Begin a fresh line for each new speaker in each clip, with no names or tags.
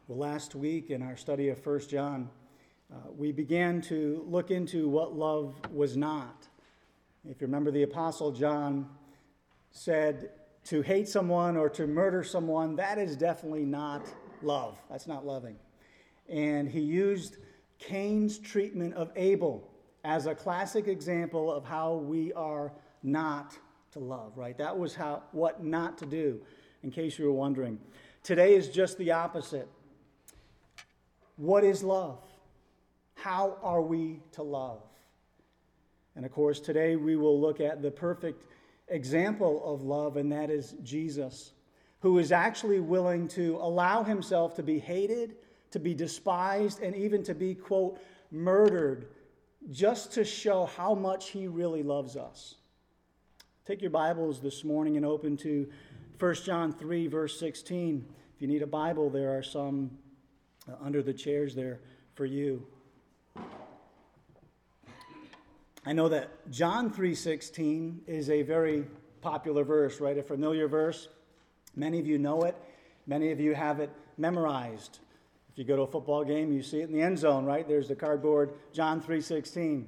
Well, last week in our study of 1 John, we began to look into what love was not. If you remember, the Apostle John said to hate someone or to murder someone, that is definitely not love. That's not loving. And he used Cain's treatment of Abel as a classic example of how we are not to love, right? That was what not to do, in case you were wondering. Today is just the opposite. What is love? How are we to love? And of course, today we will look at the perfect example of love, and that is Jesus, who is actually willing to allow himself to be hated, to be despised, and even to be, quote, murdered, just to show how much he really loves us. Take your Bibles this morning and open to 1 John 3, verse 16. If you need a Bible, there are some under the chairs there for you. I know that John 3:16 is a very popular verse, right? A familiar verse. Many of you know it. Many of you have it memorized. If you go to a football game, you see it in the end zone, right? There's the cardboard, John 3:16.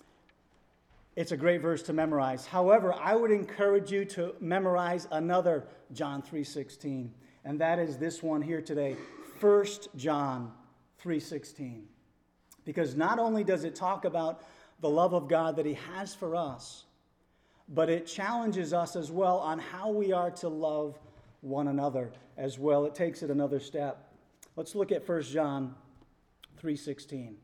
It's a great verse to memorize. However, I would encourage you to memorize another John 3:16, and that is this one here today, 1 John 3:16. Because not only does it talk about the love of God that he has for us, but it challenges us as well on how we are to love one another as well. It takes it another step. Let's look at 1 John 3:16.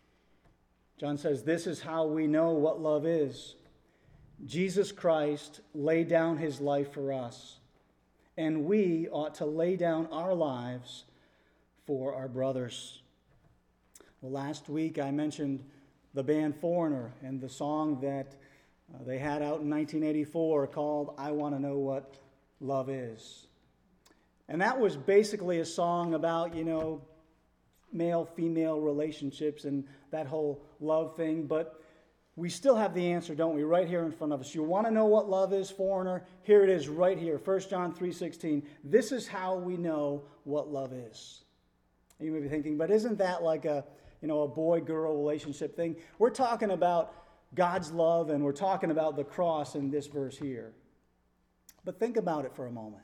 John says, "This is how we know what love is. Jesus Christ laid down his life for us, and we ought to lay down our lives for our brothers." Well, last week I mentioned the band Foreigner and the song that they had out in 1984 called "I Want to Know What Love Is." And that was basically a song about, male-female relationships and that whole love thing. But we still have the answer, don't we, right here in front of us. You want to know what love is, Foreigner? Here it is right here, 1 John 3:16. This is how we know what love is. And you may be thinking, but isn't that like a boy-girl relationship thing? We're talking about God's love, and we're talking about the cross in this verse here. But think about it for a moment.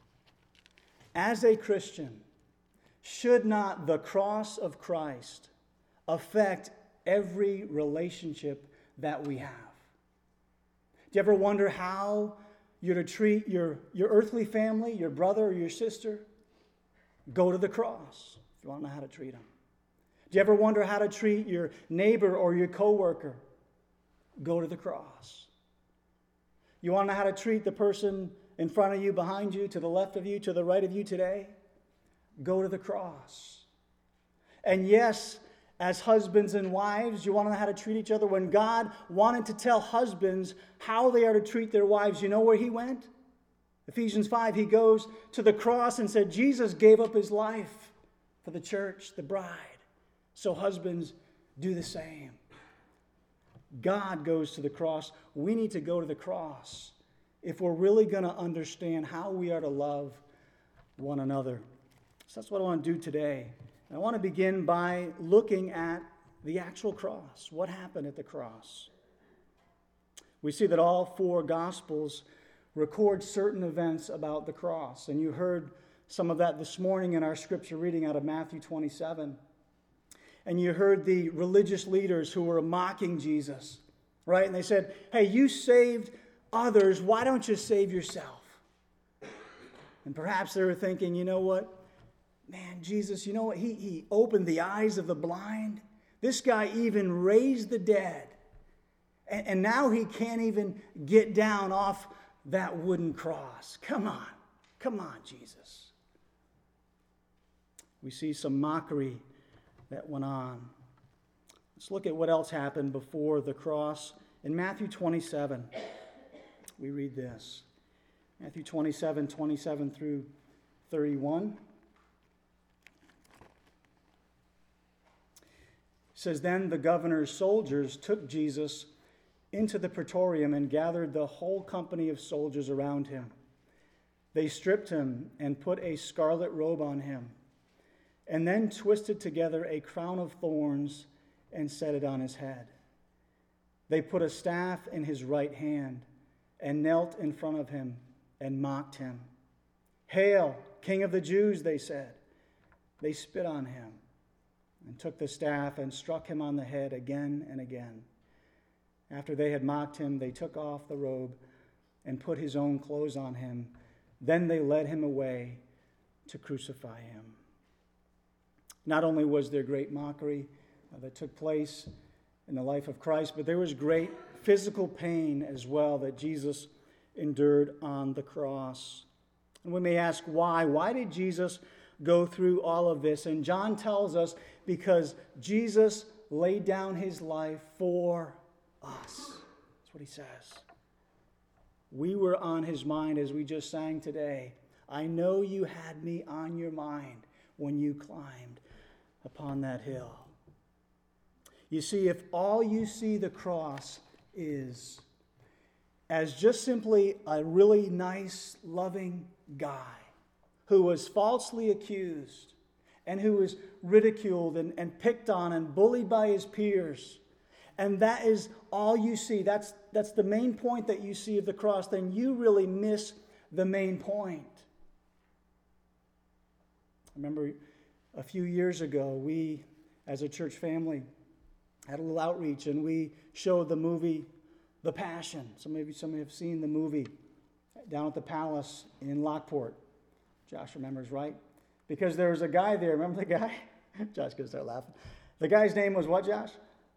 As a Christian, should not the cross of Christ affect every relationship that we have? Do you ever wonder how you're to treat your earthly family, your brother or your sister? Go to the cross if you want to know how to treat them. Do you ever wonder how to treat your neighbor or your coworker? Go to the cross. You want to know how to treat the person in front of you, behind you, to the left of you, to the right of you today? Go to the cross. And yes, as husbands and wives, you want to know how to treat each other. When God wanted to tell husbands how they are to treat their wives, you know where he went? Ephesians 5, he goes to the cross and said, Jesus gave up his life for the church, the bride. So husbands, do the same. God goes to the cross. We need to go to the cross if we're really going to understand how we are to love one another. So that's what I want to do today. And I want to begin by looking at the actual cross. What happened at the cross? We see that all four Gospels record certain events about the cross. And you heard some of that this morning in our scripture reading out of Matthew 27. And you heard the religious leaders who were mocking Jesus, right? And they said, hey, you saved others. Why don't you save yourself? And perhaps they were thinking, you know what? Man, Jesus, you know what? He opened the eyes of the blind. This guy even raised the dead. And now he can't even get down off that wooden cross. Come on, Jesus. We see some mockery that went on. Let's look at what else happened before the cross. In Matthew 27, we read this. Matthew 27, 27 through 31. It says, "Then the governor's soldiers took Jesus into the praetorium and gathered the whole company of soldiers around him. They stripped him and put a scarlet robe on him and then twisted together a crown of thorns and set it on his head. They put a staff in his right hand and knelt in front of him and mocked him. "Hail, King of the Jews," they said. They spit on him and took the staff and struck him on the head again and again. After they had mocked him, they took off the robe and put his own clothes on him. Then they led him away to crucify him. Not only was there great mockery that took place in the life of Christ, but there was great physical pain as well that Jesus endured on the cross. And we may ask why. Why did Jesus go through all of this? And John tells us because Jesus laid down his life for us. That's what he says. We were on his mind as we just sang today. I know you had me on your mind when you climbed upon that hill. You see, if all you see the cross is as just simply a really nice, loving guy who was falsely accused and who was ridiculed and picked on and bullied by his peers, and that is all you see, that's the main point that you see of the cross, then you really miss the main point. I remember a few years ago, we, as a church family, had a little outreach, and we showed the movie The Passion. Some of you have seen the movie down at the Palace in Lockport. Josh remembers, right? Because there was a guy there. Remember the guy? Josh could start laughing. The guy's name was what, Josh?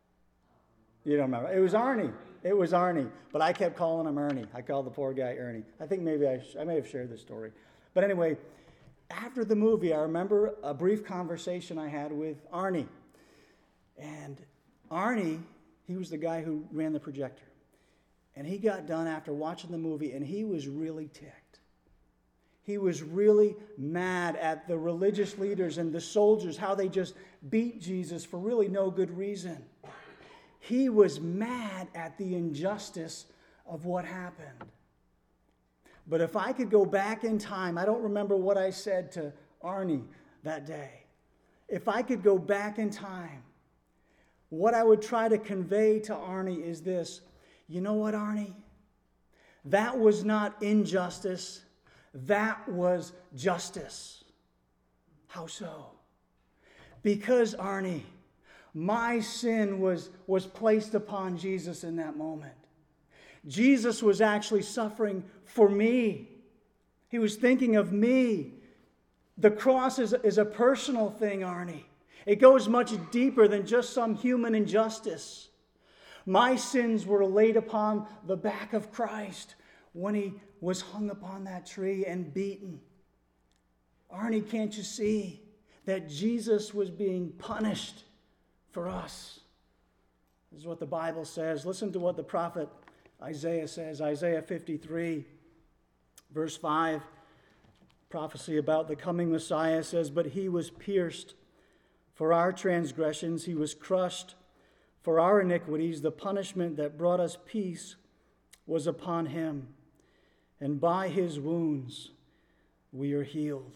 You don't remember. It was Arnie. It was Arnie. But I kept calling him Ernie. I called the poor guy Ernie. I think maybe I may have shared this story. But anyway, after the movie, I remember a brief conversation I had with Arnie. And Arnie, he was the guy who ran the projector. And he got done after watching the movie, and he was really ticked. He was really mad at the religious leaders and the soldiers, how they just beat Jesus for really no good reason. He was mad at the injustice of what happened. But if I could go back in time, I don't remember what I said to Arnie that day. If I could go back in time, what I would try to convey to Arnie is this. You know what, Arnie? That was not injustice. That was justice. How so? Because, Arnie, my sin was placed upon Jesus in that moment. Jesus was actually suffering for me. He was thinking of me. The cross is a personal thing, Arnie. It goes much deeper than just some human injustice. My sins were laid upon the back of Christ when he was hung upon that tree and beaten. Arnie, can't you see that Jesus was being punished for us? This is what the Bible says. Listen to what the prophet Isaiah says. Isaiah 53, verse 5. Prophecy about the coming Messiah says, "But he was pierced for our transgressions. He was crushed for our iniquities. The punishment that brought us peace was upon him. And by his wounds we are healed."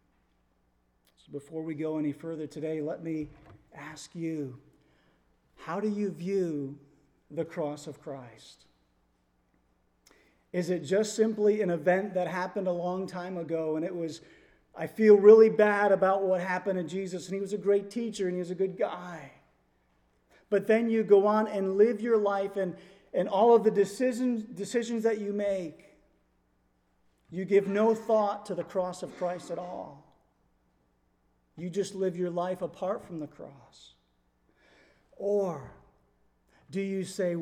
So before we go any further today, let me ask you, how do you view the cross of Christ? Is it just simply an event that happened a long time ago, and it was, I feel really bad about what happened to Jesus, and he was a great teacher, and he was a good guy. But then you go on and live your life, and all of the decisions that you make, you give no thought to the cross of Christ at all. You just live your life apart from the cross. Or do you say,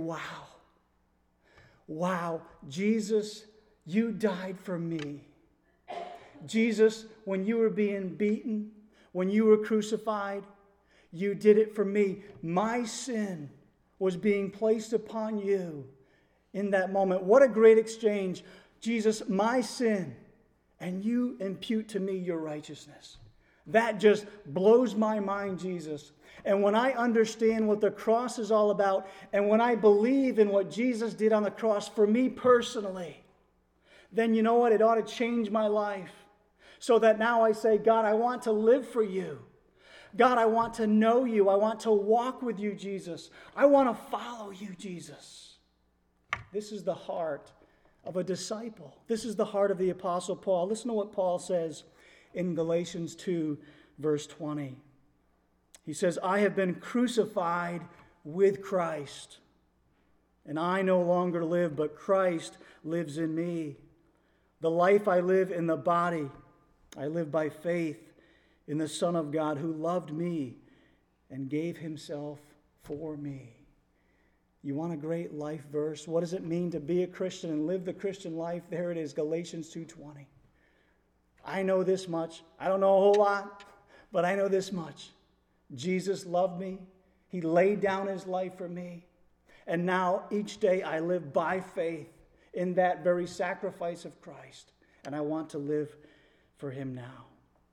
wow, Jesus, you died for me. Jesus, when you were being beaten, when you were crucified, you did it for me. My sin was being placed upon you in that moment. What a great exchange. Jesus, my sin, and you impute to me your righteousness. That just blows my mind, Jesus. And when I understand what the cross is all about, and when I believe in what Jesus did on the cross for me personally, then you know what? It ought to change my life. So that now I say, God, I want to live for you. God, I want to know you. I want to walk with you, Jesus. I want to follow you, Jesus. This is the heart of a disciple. This is the heart of the Apostle Paul. Listen to what Paul says in Galatians 2, verse 20. He says, I have been crucified with Christ, and I no longer live, but Christ lives in me. The life I live in the body, I live by faith in the Son of God who loved me and gave himself for me. You want a great life verse? What does it mean to be a Christian and live the Christian life? There it is, Galatians 2:20. I know this much. I don't know a whole lot, but I know this much. Jesus loved me. He laid down his life for me. And now each day I live by faith in that very sacrifice of Christ. And I want to live for him now.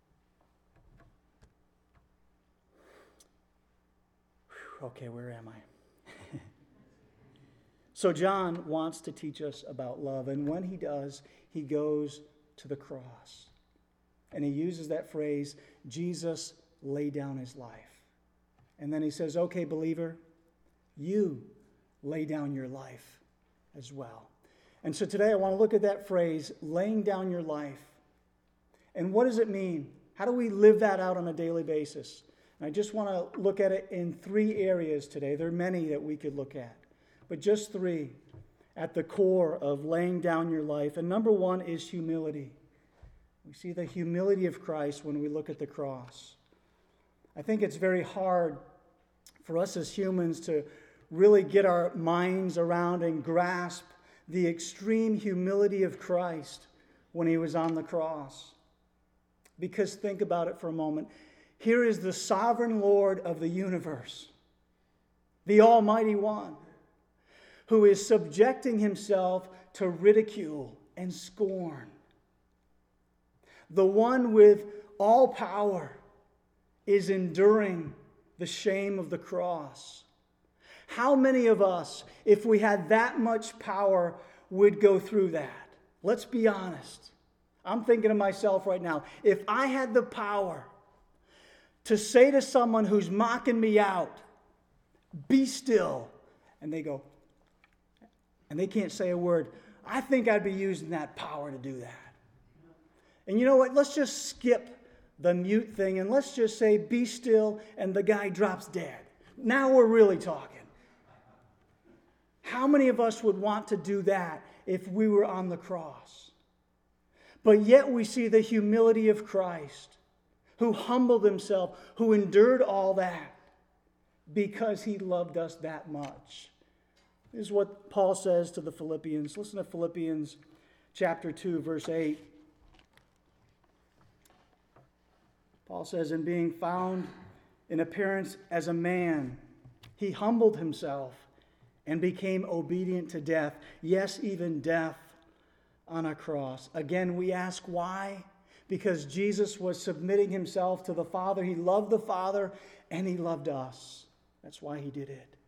Okay, where am I? So John wants to teach us about love. And when he does, he goes to the cross. And he uses that phrase, Jesus laid down his life. And then he says, okay, believer, you lay down your life as well. And so today I want to look at that phrase, laying down your life. And what does it mean? How do we live that out on a daily basis? And I just want to look at it in 3 areas today. There are many that we could look at, but just 3 at the core of laying down your life. And number 1 is humility. We see the humility of Christ when we look at the cross. I think it's very hard for us as humans to really get our minds around and grasp the extreme humility of Christ when he was on the cross. Because think about it for a moment. Here is the sovereign Lord of the universe, the Almighty One, who is subjecting himself to ridicule and scorn. The one with all power is enduring the shame of the cross. How many of us, if we had that much power, would go through that? Let's be honest. I'm thinking of myself right now. If I had the power to say to someone who's mocking me out, be still, and they go, and they can't say a word, I think I'd be using that power to do that. And you know what? Let's just skip the mute thing and let's just say, be still, and the guy drops dead. Now we're really talking. How many of us would want to do that if we were on the cross? But yet we see the humility of Christ, who humbled himself, who endured all that because he loved us that much. This is what Paul says to the Philippians. Listen to Philippians chapter 2, verse 8. Paul says, in being found in appearance as a man, he humbled himself and became obedient to death. Yes, even death on a cross. Again, we ask why? Because Jesus was submitting himself to the Father. He loved the Father and he loved us. That's why he did it.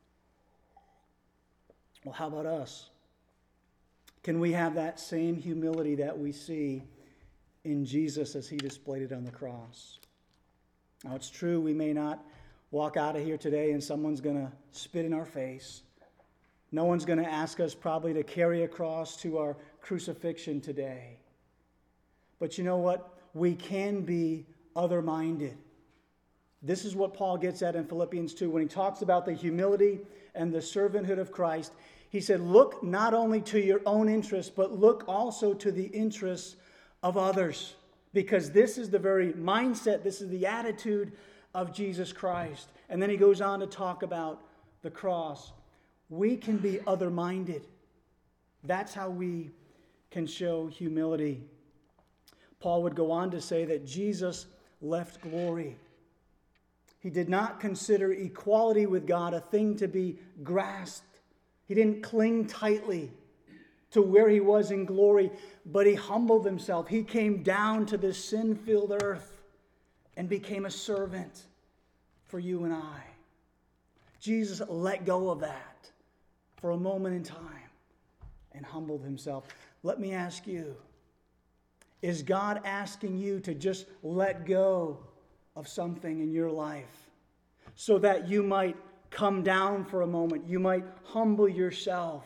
Well, how about us? Can we have that same humility that we see in Jesus as he displayed it on the cross? Now, it's true, we may not walk out of here today and someone's going to spit in our face. No one's going to ask us probably to carry a cross to our crucifixion today. But you know what? We can be other-minded. This is what Paul gets at in Philippians 2 when he talks about the humility and the servanthood of Christ. He said, look not only to your own interests, but look also to the interests of others. Because this is the very mindset, this is the attitude of Jesus Christ. And then he goes on to talk about the cross. We can be other-minded. That's how we can show humility. Paul would go on to say that Jesus left glory. He did not consider equality with God a thing to be grasped. He didn't cling tightly to where he was in glory, but he humbled himself. He came down to this sin-filled earth and became a servant for you and I. Jesus let go of that for a moment in time and humbled himself. Let me ask you, is God asking you to just let go of something in your life so that you might come down for a moment. You might humble yourself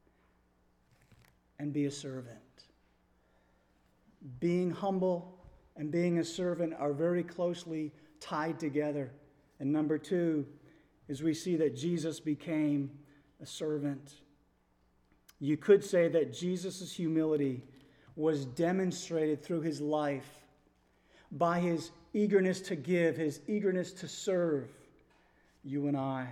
and be a servant. Being humble and being a servant are very closely tied together. And number 2 is we see that Jesus became a servant. You could say that Jesus' humility was demonstrated through his life by his eagerness to give, his eagerness to serve you and I.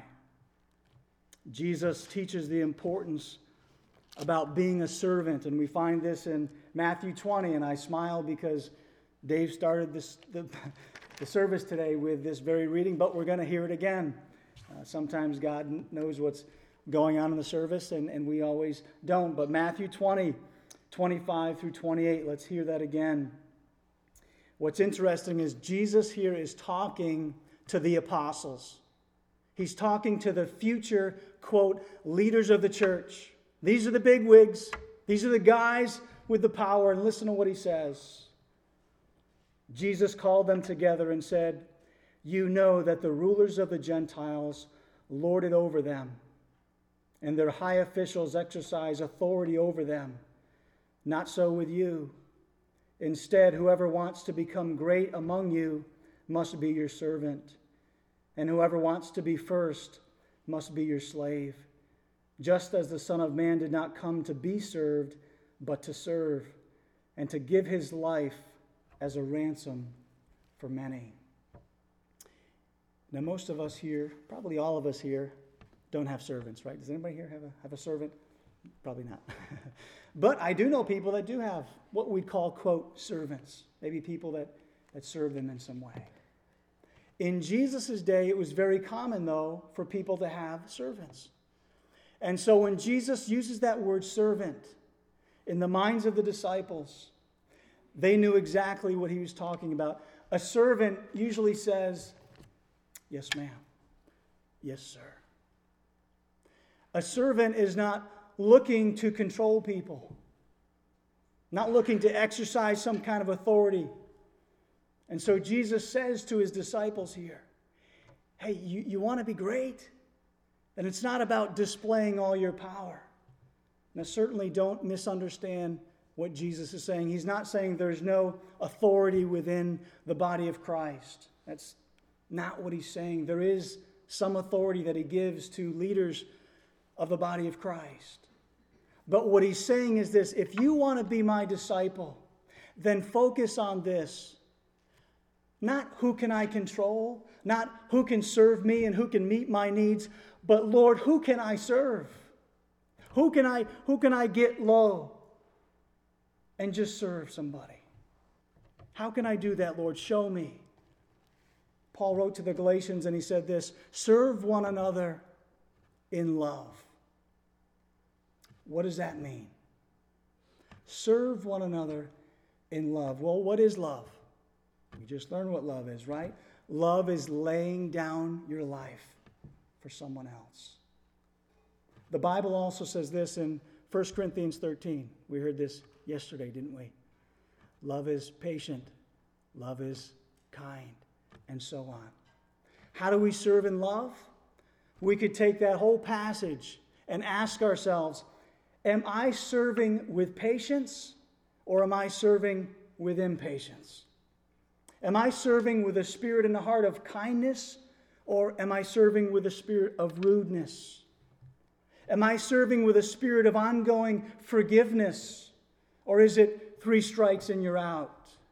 Jesus teaches the importance about being a servant, and we find this in Matthew 20, and I smile because Dave started the service today with this very reading, but we're going to hear it again. Sometimes God knows what's going on in the service, and we always don't. But Matthew 20, 25 through 28, let's hear that again. What's interesting is Jesus here is talking to the apostles. He's talking to the future, quote, leaders of the church. These are the bigwigs. These are the guys with the power. And listen to what he says. Jesus called them together and said, "You know that the rulers of the Gentiles lord it over them, and their high officials exercise authority over them. Not so with you. Instead, whoever wants to become great among you must be your servant, and whoever wants to be first must be your slave, just as the Son of Man did not come to be served, but to serve, and to give his life as a ransom for many." Now, most of us here, probably all of us here, don't have servants, right? Does anybody here have a servant? Probably not. But I do know people that do have what we'd call, quote, servants. Maybe people that serve them in some way. In Jesus' day, it was very common, though, for people to have servants. And so when Jesus uses that word servant in the minds of the disciples, they knew exactly what he was talking about. A servant usually says, "Yes, ma'am. Yes, sir." A servant is not looking to control people, not looking to exercise some kind of authority. And so Jesus says to his disciples here, hey, you want to be great? Then it's not about displaying all your power. Now, certainly don't misunderstand what Jesus is saying. He's not saying there's no authority within the body of Christ. That's not what he's saying. There is some authority that he gives to leaders of the body of Christ. But what he's saying is this: if you want to be my disciple, then focus on this. Not who can I control, not who can serve me and who can meet my needs, but Lord, who can I serve? Who can I get low and just serve somebody? How can I do that, Lord? Show me. Paul wrote to the Galatians and he said this: serve one another in love. What does that mean? Serve one another in love. Well, what is love? We just learned what love is, right? Love is laying down your life for someone else. The Bible also says this in 1 Corinthians 13. We heard this yesterday, didn't we? Love is patient. Love is kind. And so on. How do we serve in love? We could take that whole passage and ask ourselves, am I serving with patience or am I serving with impatience? Am I serving with a spirit and a heart of kindness or am I serving with a spirit of rudeness? Am I serving with a spirit of ongoing forgiveness or is it 3 strikes and you're out?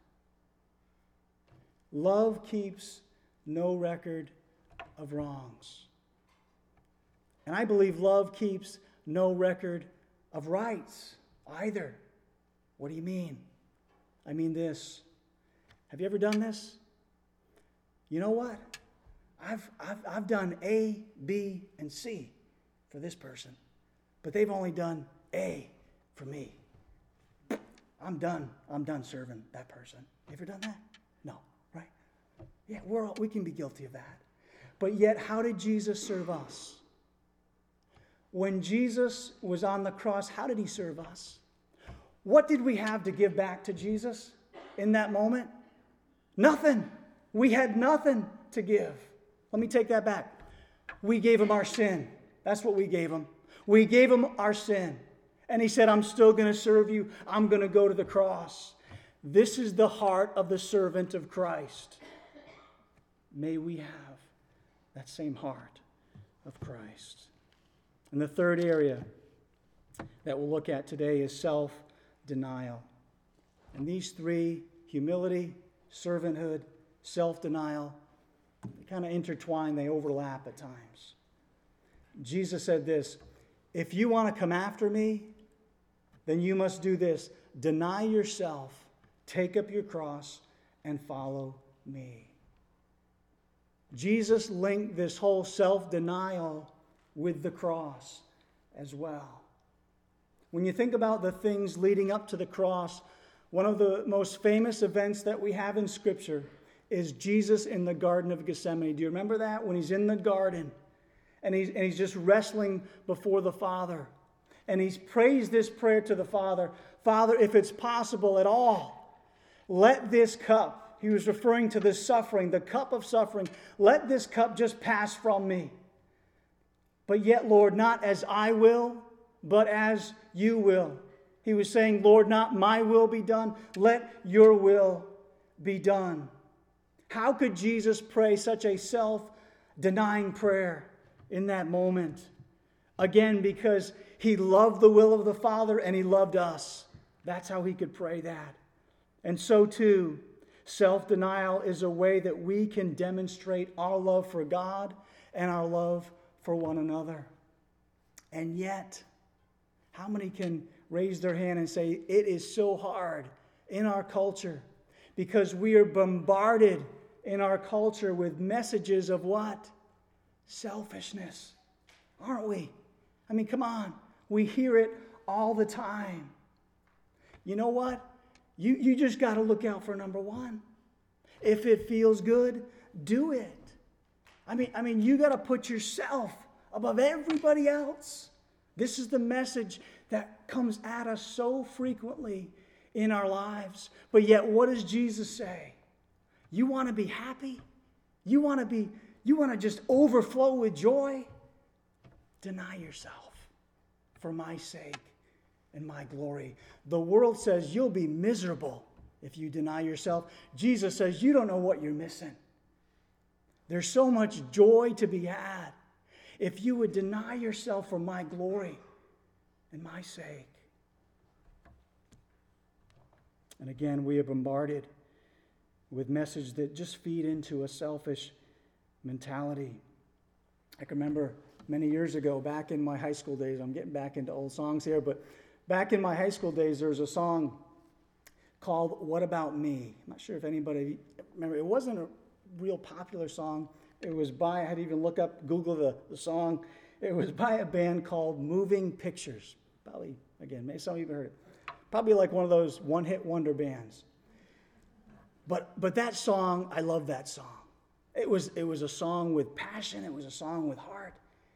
Love keeps no record of wrongs. And I believe love keeps no record of rights either. What do you mean? I mean this. Have you ever done this? You know what? I've done A, B, and C for this person, but they've only done A for me. I'm done serving that person. You ever done that? No, right? Yeah, we can be guilty of that. But yet, how did Jesus serve us? When Jesus was on the cross, how did he serve us? What did we have to give back to Jesus in that moment? Nothing. We had nothing to give. Let me take that back. We gave him our sin. That's what we gave him. We gave him our sin. And he said, I'm still going to serve you. I'm going to go to the cross. This is the heart of the servant of Christ. May we have that same heart of Christ. And the third area that we'll look at today is self-denial. And these three, humility, servanthood, self-denial, they kind of intertwine, they overlap at times. Jesus said this, if you want to come after me, then you must do this. Deny yourself, take up your cross, and follow me. Jesus linked this whole self-denial with the cross as well. When you think about the things leading up to the cross, one of the most famous events that we have in Scripture is Jesus in the Garden of Gethsemane. Do you remember that? When he's in the garden and he's just wrestling before the Father. And he's prays this prayer to the Father, Father, if it's possible at all, let this cup, he was referring to this suffering, the cup of suffering, let this cup just pass from me. But yet, Lord, not as I will, but as you will. He was saying, Lord, not my will be done, let your will be done. How could Jesus pray such a self-denying prayer in that moment? Again, because he loved the will of the Father and he loved us. That's how he could pray that. And so too, self-denial is a way that we can demonstrate our love for God and our love for one another. And yet, how many can raise their hand and say, it is so hard in our culture because we are bombarded in our culture with messages of what? Selfishness. Aren't we? I mean, come on. We hear it all the time. You know what? You just got to look out for number one. If it feels good, do it. I mean, you got to put yourself above everybody else. This is the message that comes at us so frequently in our lives. But yet, what does Jesus say? You want to be happy? You want to just overflow with joy? Deny yourself for my sake and my glory. The world says you'll be miserable if you deny yourself. Jesus says you don't know what you're missing. There's so much joy to be had if you would deny yourself for my glory and my sake. And again, we are bombarded with messages that just feed into a selfish mentality. I can remember many years ago, back in my high school days, I'm getting back into old songs here, but back in my high school days, there was a song called What About Me? I'm not sure if anybody remember. It wasn't a real popular song. It was by, I had to even look up, Google the song. It was by a band called Moving Pictures. Probably, again, maybe some of you have heard it. Probably like one of those one-hit wonder bands. But that song, I love that song. It was a song with passion. It was a song with heart.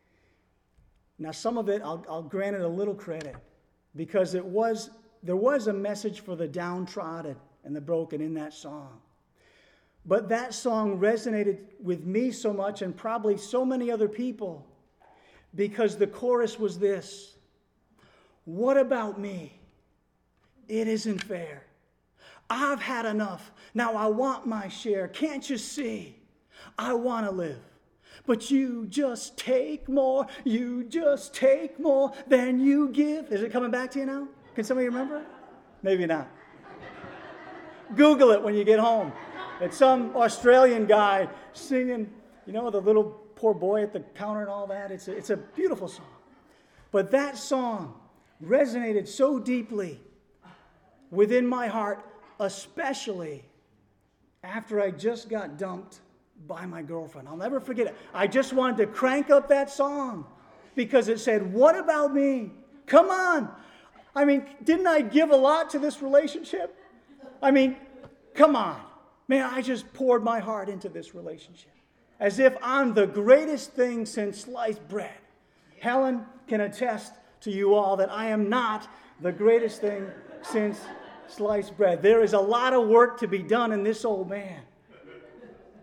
Now, some of it, I'll grant it a little credit because there was a message for the downtrodden and the broken in that song. But that song resonated with me so much and probably so many other people because the chorus was this: what about me? It isn't fair. I've had enough. Now I want my share. Can't you see? I want to live. But you just take more. You just take more than you give. Is it coming back to you now? Can somebody remember it? Maybe not. Google it when you get home. It's some Australian guy singing, you know, the little poor boy at the counter and all that. It's a beautiful song. But that song resonated so deeply within my heart, especially after I just got dumped by my girlfriend. I'll never forget it. I just wanted to crank up that song because it said, what about me? Come on. I mean, didn't I give a lot to this relationship? I mean, come on. Man, I just poured my heart into this relationship as if I'm the greatest thing since sliced bread. Helen can attest to you all that I am not the greatest thing since sliced bread. There is a lot of work to be done in this old man.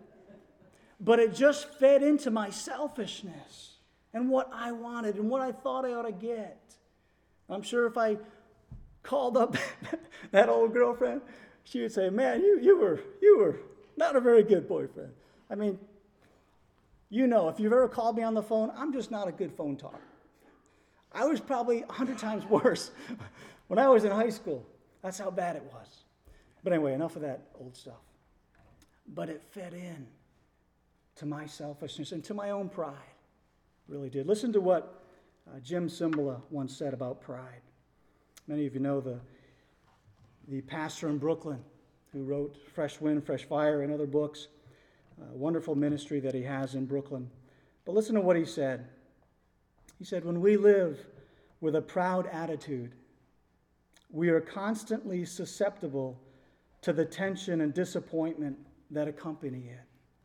but it just fed into my selfishness and what I wanted and what I thought I ought to get. I'm sure if I called up that old girlfriend, she would say, man, you were not a very good boyfriend. I mean, if you've ever called me on the phone, I'm just not a good phone talker. I was probably 100 times worse when I was in high school. That's how bad it was. But anyway, enough of that old stuff. But it fed in to my selfishness and to my own pride. It really did. Listen to what Jim Cymbala once said about pride. Many of you know the pastor in Brooklyn who wrote Fresh Wind, Fresh Fire and other books. A wonderful ministry that he has in Brooklyn. But listen to what he said. He said, when we live with a proud attitude, we are constantly susceptible to the tension and disappointment that accompany it.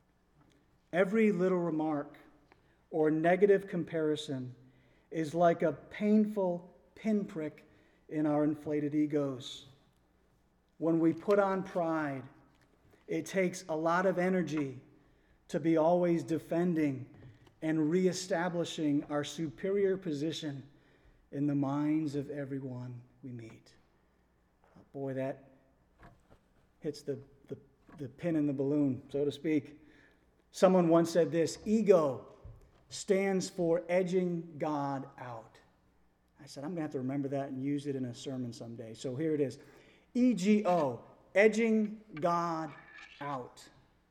Every little remark or negative comparison is like a painful pinprick in our inflated egos. When we put on pride, it takes a lot of energy to be always defending and reestablishing our superior position in the minds of everyone we meet. Boy, that hits the pin in the balloon, so to speak. Someone once said this: ego stands for edging God out. I said, I'm going to have to remember that and use it in a sermon someday. So here it is. EGO, edging God out.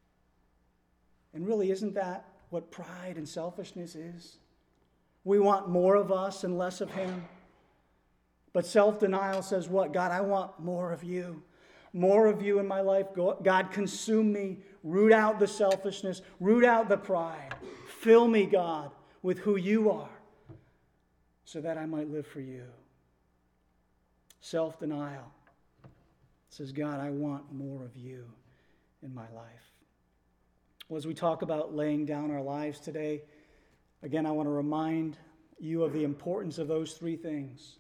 And really, isn't that what pride and selfishness is? We want more of us and less of him. But self-denial says what? God, I want more of you. More of you in my life. God, consume me. Root out the selfishness. Root out the pride. Fill me, God, with who you are so that I might live for you. Self-denial says, God, I want more of you in my life. Well, as we talk about laying down our lives today, again, I want to remind you of the importance of those three things: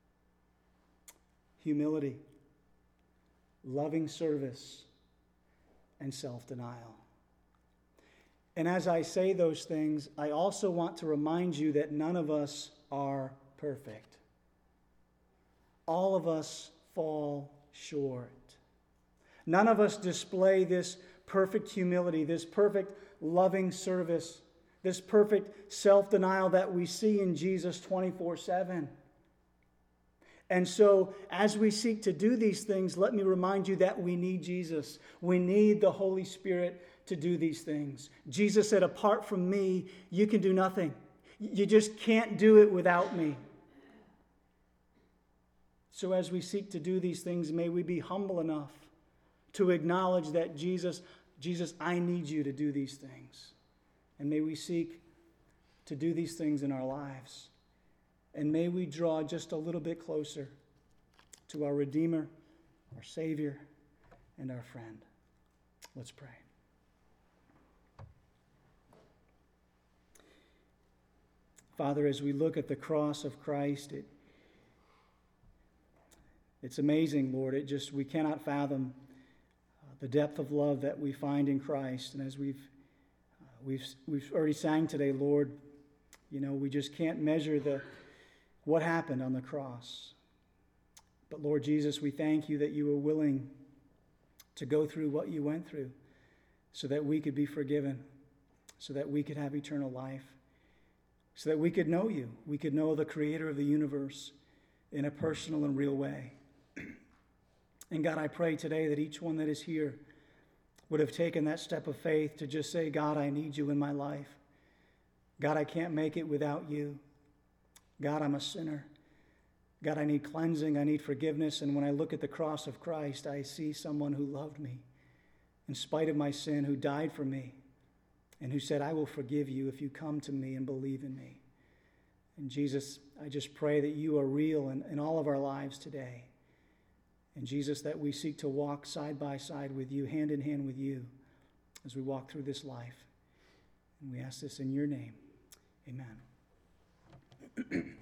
humility, loving service, and self-denial. And as I say those things, I also want to remind you that none of us are perfect. All of us fall short. None of us display this perfect humility, this perfect loving service, this perfect self-denial that we see in Jesus 24/7. And so, as we seek to do these things, let me remind you that we need Jesus. We need the Holy Spirit to do these things. Jesus said, apart from me, you can do nothing. You just can't do it without me. So as we seek to do these things, may we be humble enough to acknowledge that Jesus, I need you to do these things. And may we seek to do these things in our lives. And may we draw just a little bit closer to our Redeemer, our Savior, and our friend. Let's pray. Father, as we look at the cross of Christ, it's amazing, Lord. We cannot fathom the depth of love that we find in Christ. And as we've already sang today, Lord, we just can't measure what happened on the cross. But Lord Jesus, we thank you that you were willing to go through what you went through so that we could be forgiven, so that we could have eternal life, so that we could know you. We could know the creator of the universe in a personal and real way. And God, I pray today that each one that is here would have taken that step of faith to just say, God, I need you in my life. God, I can't make it without you. God, I'm a sinner. God, I need cleansing. I need forgiveness. And when I look at the cross of Christ, I see someone who loved me in spite of my sin, who died for me, and who said, I will forgive you if you come to me and believe in me. And Jesus, I just pray that you are real in all of our lives today. And Jesus, that we seek to walk side by side with you, hand in hand with you, as we walk through this life. And we ask this in your name. Amen.